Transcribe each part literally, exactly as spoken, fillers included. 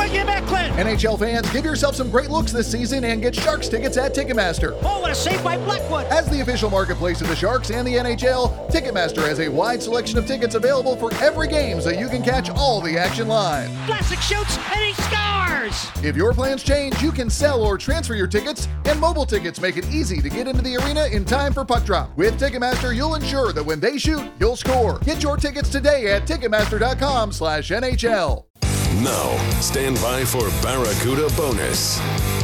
Dougie Mecklin. N H L fans, give yourself some great looks this season and get Sharks tickets at Ticketmaster. Oh, what a save by Blackwood. As the official marketplace of the Sharks and the N H L, Ticketmaster has a wide selection of tickets available for every game so you can catch all the action live. Vlasic shoots and he scores. If your plans change, you can sell or transfer your tickets, and mobile tickets make it easy to get into the arena in time for puck drop. With Ticketmaster, you'll ensure that when they shoot, you'll score. Get your tickets today at Ticketmaster.com slash NHL. Now, stand by for Barracuda Bonus.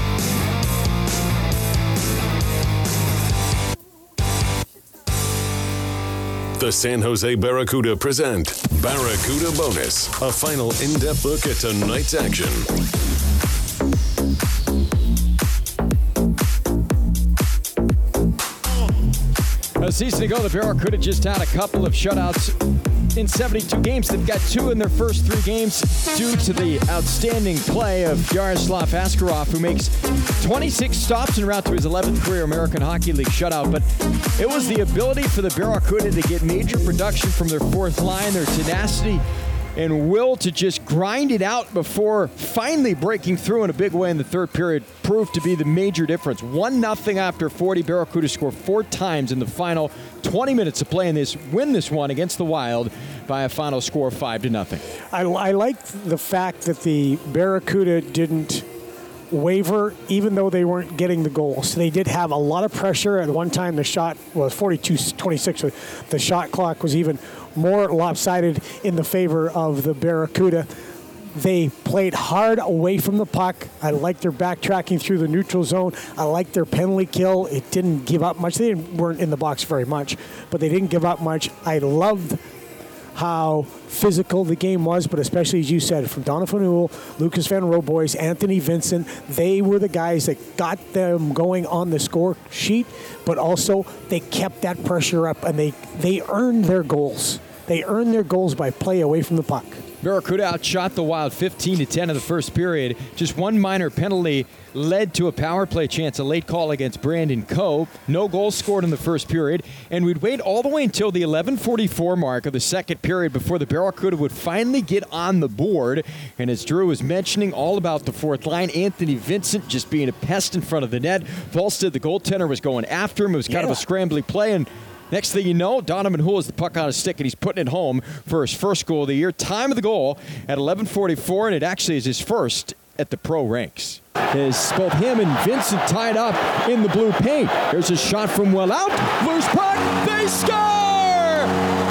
The San Jose Barracuda present Barracuda Bonus, a final in-depth look at tonight's action. A season ago, the Barracuda just had a couple of shutouts in seventy-two games. They've got two in their first three games due to the outstanding play of Yaroslav Askarov, who makes twenty-six stops en route to his eleventh career American Hockey League shutout. But it was the ability for the Barracuda to get major production from their fourth line, their tenacity and will to just grind it out before finally breaking through in a big way in the third period proved to be the major difference. one nothing after forty. Barracuda scored four times in the final twenty minutes of play in this, win this one against the Wild by a final score of five to nothing. I, I like the fact that the Barracuda didn't waver, even though they weren't getting the goals. They did have a lot of pressure. At one time, the shot was forty-two twenty-six. The shot clock was even more lopsided in the favor of the Barracuda. They played hard away from the puck. I like their backtracking through the neutral zone. I like their penalty kill. It didn't give up much. They didn't, weren't in the box very much, but they didn't give up much. I loved how physical the game was, but especially, as you said, from Donovan Uhl, Lucas Van Roboys, Anthony Vincent, they were the guys that got them going on the score sheet, but also they kept that pressure up, and they, they earned their goals. They earned their goals by play away from the puck. Barracuda outshot the Wild fifteen to ten in the first period. Just one minor penalty led to a power play chance, a late call against Brandon Coe. No goals scored in the first period, and we'd wait all the way until the eleven forty-four mark of the second period before the Barracuda would finally get on the board. And as Drew was mentioning all about the fourth line, Anthony Vincent just being a pest in front of the net. Volstead, the goaltender, was going after him. It was kind yeah. of a scrambly play, and next thing you know, Donovan Uhl has the puck on his stick, and he's putting it home for his first goal of the year. Time of the goal at eleven forty-four, and it actually is his first at the pro ranks. As both him and Vincent tied up in the blue paint. Here's a shot from well out. Loose puck. They score!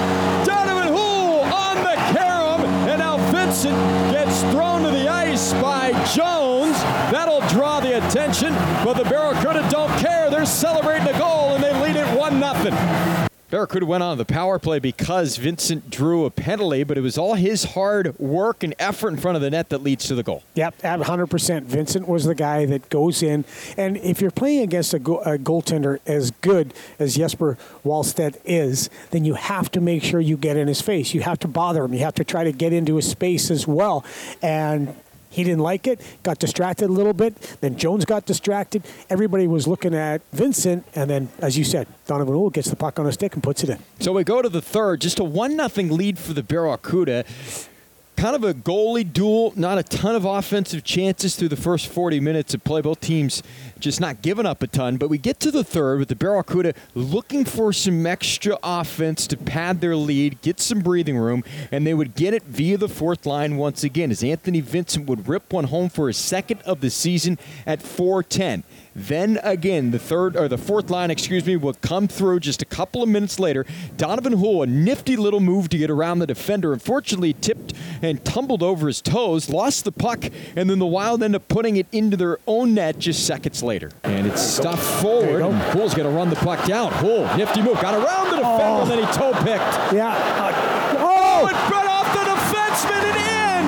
Donovan Uhl on the carom, and now Vincent gets thrown to the ice by Jones. That'll draw the attention, but the Barracuda don't care. They're celebrating a goal, and they lead it one nothing. Barracuda went on the power play because Vincent drew a penalty, but it was all his hard work and effort in front of the net that leads to the goal. Yep, at one hundred percent. Vincent was the guy that goes in. And if you're playing against a, go- a goaltender as good as Jesper Wallstedt is, then you have to make sure you get in his face. You have to bother him. You have to try to get into his space as well. And he didn't like it, got distracted a little bit. Then Jones got distracted. Everybody was looking at Vincent. And then, as you said, Donovan Uhl gets the puck on a stick and puts it in. So we go to the third, just a one nothing lead for the Barracuda. Kind of a goalie duel, not a ton of offensive chances through the first forty minutes of play. Both teams just not giving up a ton. But we get to the third with the Barracuda looking for some extra offense to pad their lead, get some breathing room, and they would get it via the fourth line once again as Anthony Vincent would rip one home for his second of the season at four ten. Then again, the third or the fourth line, excuse me, will come through just a couple of minutes later. Donovan Uhl, a nifty little move to get around the defender. Unfortunately, tipped and tumbled over his toes, lost the puck, and then the Wild end up putting it into their own net just seconds later. And it's stuffed forward. Uhl's going to run the puck down. Uhl, nifty move, got around the defender, oh. and then he toe picked. Yeah. Uh, oh, it brought off the defenseman and in.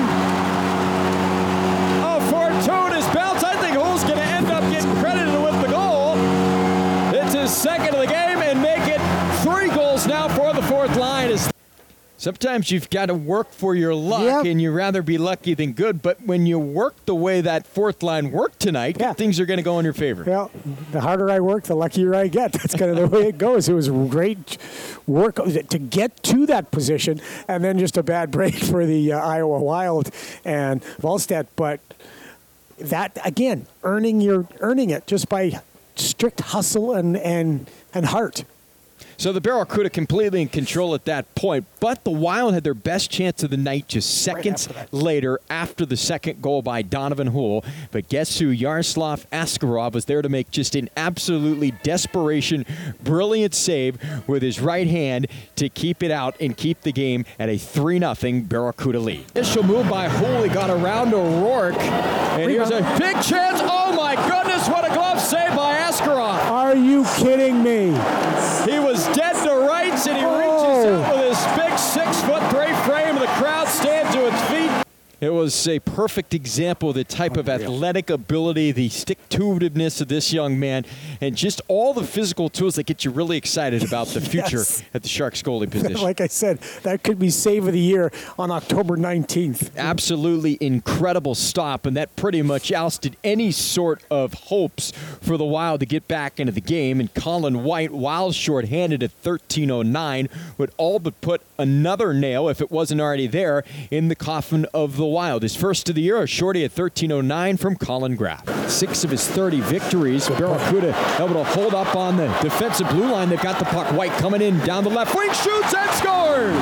A fortuitous bounce. I think Uhl's going to end up getting credited with the goal. It's his second of the game and make it three goals now for the fourth line. As Sometimes you've got to work for your luck, Yep. and you'd rather be lucky than good. But when you work the way that fourth line worked tonight, Yeah. things are going to go in your favor. Well, the harder I work, the luckier I get. That's kind of the way it goes. It was great work to get to that position, and then just a bad break for the uh, Iowa Wild and Volstead. But that, again, earning your earning it just by strict hustle and, and, and heart. So the Barracuda completely in control at that point, but the Wild had their best chance of the night just seconds after that. later after the second goal by Donovan Houle. But guess who? Yaroslav Askarov was there to make just an absolutely desperation, brilliant save with his right hand to keep it out and keep the game at a three nothing Barracuda lead. Initial move by Houle. He got around O'Rourke, and here's a big chance. Oh my goodness, what a glove save by Askarov. Are you kidding me? He was dead to rights, and he reaches Oh. out with his big six-foot three frame, and the crowd stands to its feet. It was a perfect example of the type of athletic ability, the stick-to-itiveness of this young man, and just all the physical tools that get you really excited about the future Yes. at the Sharks goalie position. Like I said, that could be save of the year on October nineteenth. Absolutely incredible stop, and that pretty much ousted any sort of hopes for the Wild to get back into the game. And Colin White, Wild shorthanded at thirteen oh nine, would all but put another nail, if it wasn't already there, in the coffin of the Wild. His first of the year, a shorty at thirteen oh nine from Colin Graff. Six of his thirty victories. Barracuda able to hold up on the defensive blue line. They've got the puck. White coming in down the left wing, shoots and scores!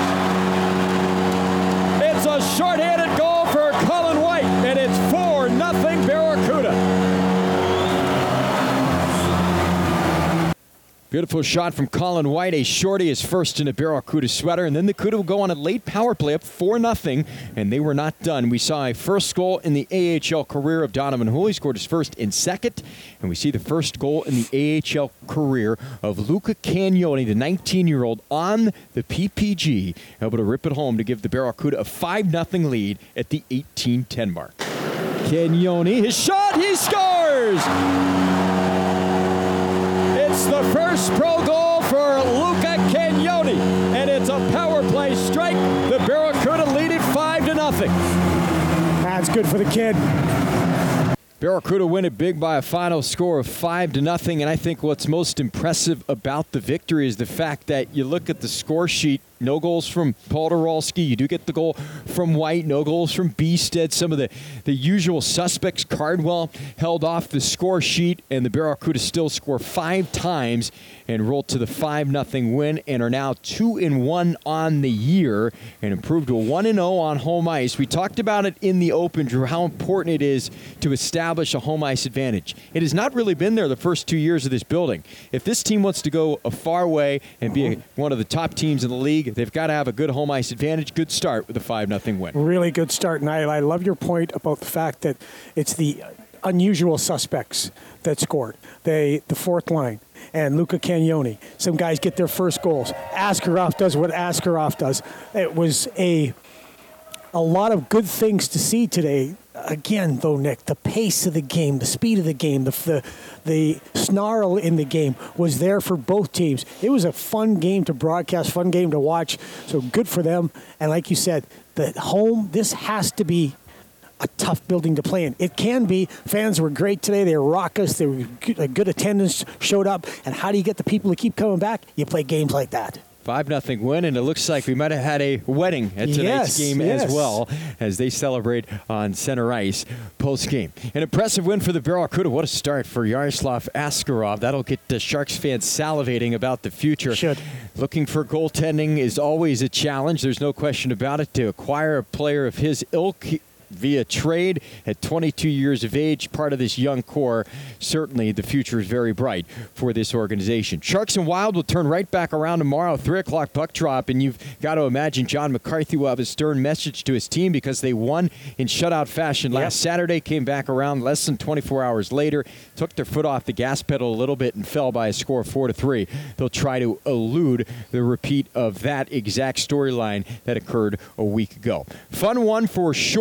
It's a shorthanded goal for Colin White, and it's four nothing Barracuda. Beautiful shot from Colin White. A shorty is first in a Barracuda sweater, and then the Cuda will go on a late power play up four nothing, and they were not done. We saw a first goal in the A H L career of Donovan Houle. He scored his first and second, and we see the first goal in the A H L career of Luca Cagnoni, the nineteen-year-old, on the P P G, able to rip it home to give the Barracuda a five nothing lead at the eighteen ten mark. Cagnoni, his shot, he scores! It's the first pro goal for Luca Cagnoni, and it's a power play strike. The Barracuda lead it five to nothing. That's good for the kid. Barracuda win it big by a final score of five to nothing, and I think what's most impressive about the victory is the fact that you look at the score sheet. No goals from Paul Doralski. You do get the goal from White. No goals from Beestead. Some of the, the usual suspects. Cardwell held off the score sheet, and the Barracuda still score five times and roll to the five nothing win and are now two and one on the year and improved to a one and oh on home ice. We talked about it in the open, Drew, how important it is to establish a home ice advantage. It has not really been there the first two years of this building. If this team wants to go a far way and be a, one of the top teams in the league, they've got to have a good home ice advantage. Good start with a five nothing win. Really good start, and I, I love your point about the fact that it's the unusual suspects that scored. They, the fourth line, and Luca Cagnoni. Some guys get their first goals. Askarov does what Askarov does. It was a a lot of good things to see today. Again, though, Nick, the pace of the game, the speed of the game, the, the the snarl in the game was there for both teams. It was a fun game to broadcast, fun game to watch. So good for them. And like you said, the home, this has to be a tough building to play in. It can be. Fans were great today. They were raucous. They were good, a good attendance showed up. And how do you get the people to keep coming back? You play games like that. five nothing win, and it looks like we might have had a wedding at tonight's Yes, game yes. as well as they celebrate on center ice post-game. An impressive win for the Barracuda. What a start for Yaroslav Askarov. That'll get the Sharks fans salivating about the future. Should. Looking for goaltending is always a challenge. There's no question about it. To acquire a player of his ilk via trade at twenty-two years of age, part of this young core, certainly the future is very bright for this organization. Sharks and Wild will turn right back around tomorrow, three o'clock puck drop, and you've got to imagine John McCarthy will have a stern message to his team because they won in shutout fashion last Yep. Saturday, came back around less than twenty-four hours later, took their foot off the gas pedal a little bit and fell by a score of four to three. They'll try to elude the repeat of that exact storyline that occurred a week ago. Fun one for sure. The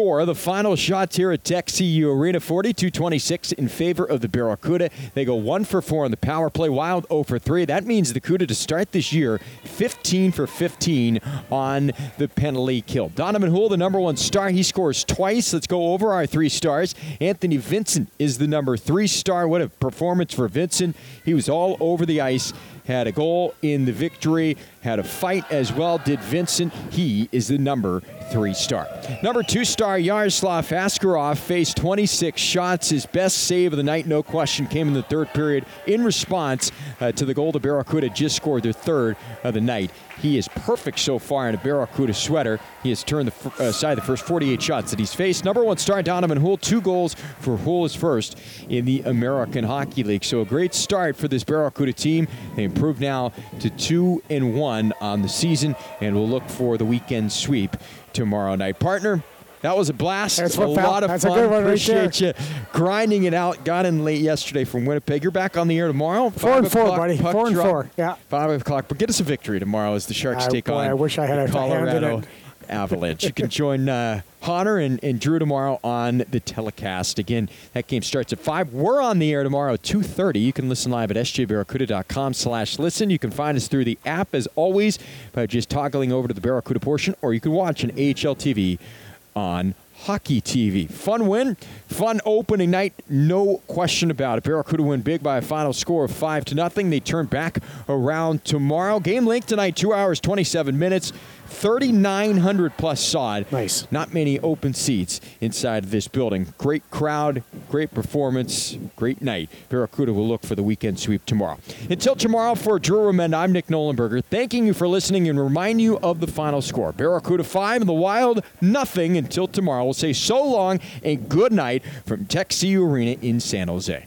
final shots here at Tech C U Arena. forty-two twenty-six in favor of the Barracuda. They go one for four on the power play. Wild zero for three. That means the Cuda to start this year fifteen for fifteen on the penalty kill. Donovan Houle, the number one star. He scores twice. Let's go over our three stars. Anthony Vincent is the number three star. What a performance for Vincent. He was all over the ice. Had a goal in the victory, had a fight as well, did Vincent. He is the number three star. Number two star, Yaroslav Askarov, faced twenty-six shots. His best save of the night, no question, came in the third period in response uh, to the goal the Barracuda just scored their third of the night. He is perfect so far in a Barracuda sweater. He has turned the f- uh, aside the first forty-eight shots that he's faced. Number one star, Donovan Houle, two goals for Houle is first in the American Hockey League. So a great start for this Barracuda team. They improved now to two and one on the season, and we'll look for the weekend sweep tomorrow night. Partner, that was a blast. That's a what lot of That's fun. A good one Appreciate right there. you grinding it out. Got in late yesterday from Winnipeg. You're back on the air tomorrow. Four and four, buddy. Four and four. Yeah. Five o'clock. But get us a victory tomorrow as the Sharks Uh, take boy, on I wish I had the a hand in Colorado it. Avalanche. You can join uh, Hunter and, and Drew tomorrow on the telecast. Again, that game starts at five. We're on the air tomorrow at two thirty. You can listen live at s j barracuda dot com slash listen. You can find us through the app, as always, by just toggling over to the Barracuda portion, or you can watch an A H L T V on Hockey T V. Fun win, fun opening night, no question about it. Barracuda win big by a final score of five to nothing. They turn back around tomorrow. Game length tonight, two hours, twenty-seven minutes. thirty-nine hundred plus sod. Nice. Not many open seats inside of this building. Great crowd, great performance, great night. Barracuda will look for the weekend sweep tomorrow. Until tomorrow, for Drew Remenda, I'm Nick Nolenberger. Thanking you for listening and remind you of the final score. Barracuda five and the Wild nothing. Until tomorrow, we'll say so long and good night from Tech C U Arena in San Jose.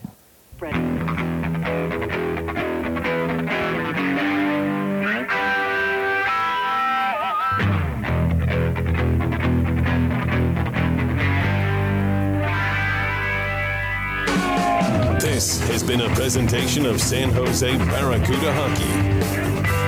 This has been a presentation of San Jose Barracuda Hockey.